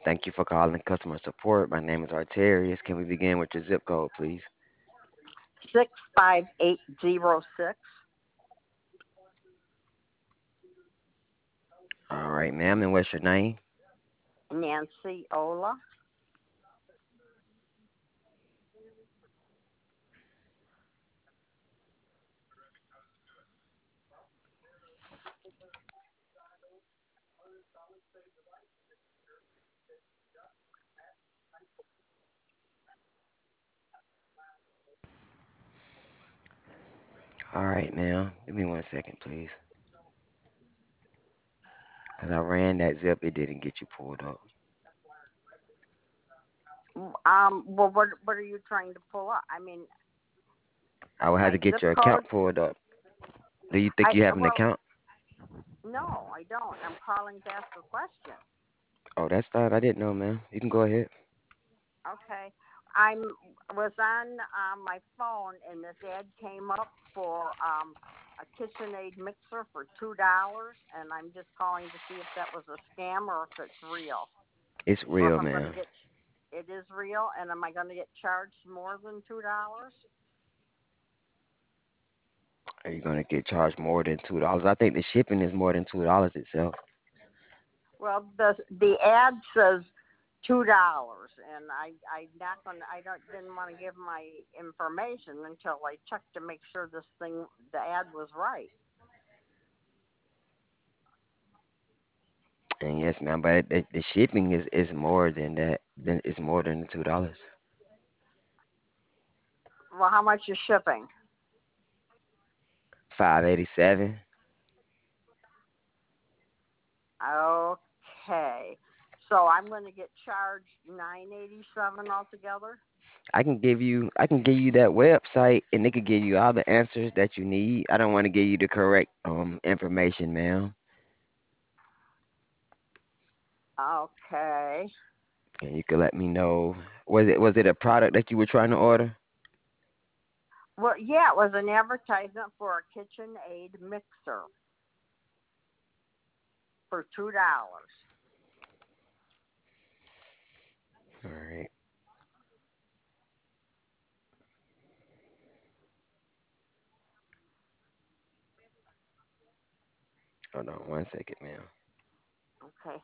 Thank you for calling customer support. My name is Arterius. Can we begin with your zip code, please? 65806. All right, ma'am. And what's your name? Nancy Ola. All right, ma'am. Give me 1 second, please. Because I ran that zip, it didn't get you pulled up. Well, what are you trying to pull up? I mean, I will have my to get zip your code. account pulled up. Do you think you have an Well, account? no, I don't. I'm calling to ask a question. Oh, that's fine. I didn't know, ma'am. You can go ahead. Okay. I'm was on my phone and this ad came up for a KitchenAid mixer for $2, and I'm just calling to see if that was a scam or if it's real, It's or if real, I'm going to ma'am. get. It is real, and am I going to get charged more than $2? Are you going to get charged more than $2? I think the shipping is more than $2 itself. Well, the ad says $2, and I not gonna I don't didn't want to give my information until I checked to make sure the ad was right. And yes, ma'am, but the shipping is more than that. Then it's more than the $2. Well, how much is shipping? 587. Okay, so I'm going to get charged 987 altogether. I can give you that website and it could give you all the answers that you need. I don't want to give you the correct information, ma'am. Okay. And you could let me know, was it a product that you were trying to order? Well, yeah, it was an advertisement for a KitchenAid mixer for $2. All right. Hold on 1 second, ma'am. Okay.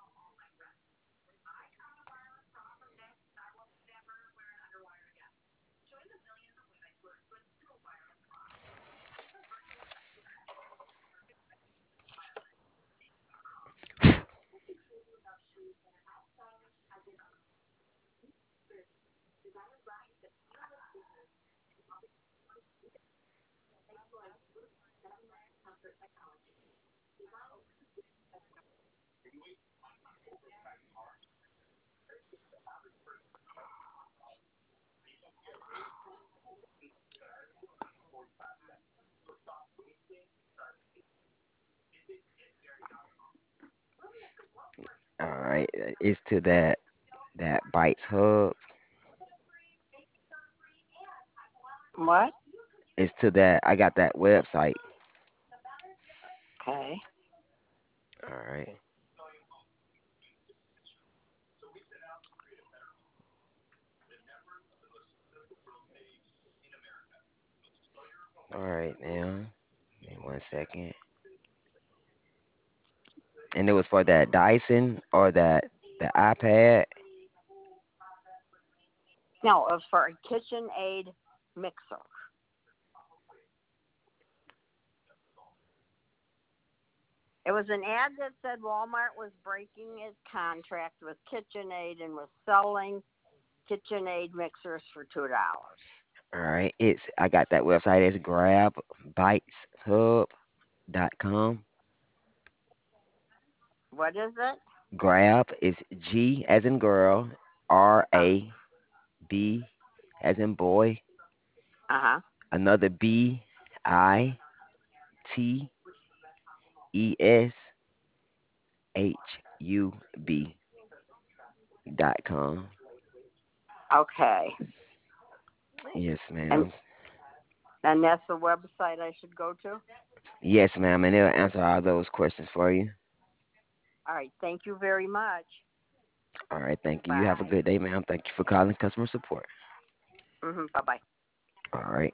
All right. It's to that Bites Hub. What? It's to that. I got that website. Okay. All right. All right, ma'am. Give me 1 second. And it was for that Dyson or that the iPad. No, it was for a KitchenAid mixer. It was an ad that said Walmart was breaking its contract with KitchenAid and was selling KitchenAid mixers for $2. All right. I got that website. It's grabbiteshub.com. What is it? Grab is G as in girl, R Uh A B as in boy, huh. another BITESHUB.com. Okay. Yes, And ma'am. that's the website I should go to. Yes, ma'am. And it'll answer all those questions for you. All right. Thank you very much. All right, thank you. You have a Bye. good day, ma'am. Thank you for calling customer support. Bye bye. All right.